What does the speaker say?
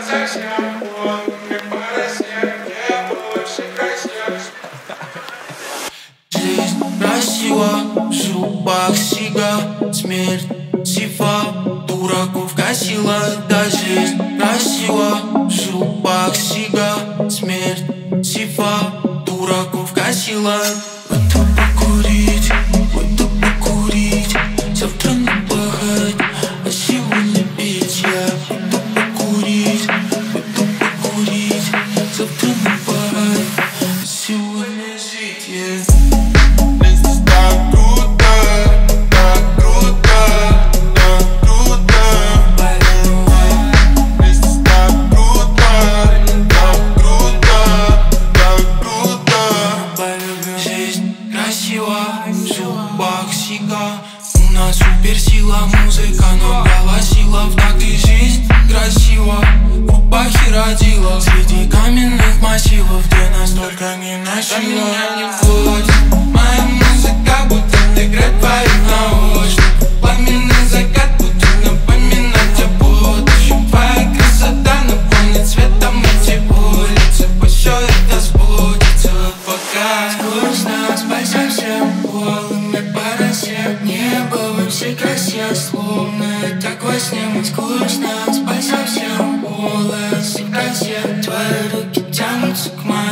Жизнь красива, в зубах сига, смерть сива, дураков косила. Да, жизнь красива, в зубах сига, смерть сива, дураков косила. Выйду покурить, завтра набухать, а сегодня пить. Я выйду покурить, завтра набухать, а сегодня жить. В зубах сига, у нас суперсила, музыка нам голосила. В так и жизнь красива, в рубахе родила, среди каменных массивов, где нас только не носила. Меня не будет моя музыка, будет играть твою наушник. Пламенный закат будет напоминать о будущем. Твоя красота наполнит светом эти улицы. Пусть все это сбудется, пока грустно спать совсем голыми по росе. Небо во всей красе, словно так во сне. Мне скучно спать совсем голой в красе. Твои руки тянутся к моей.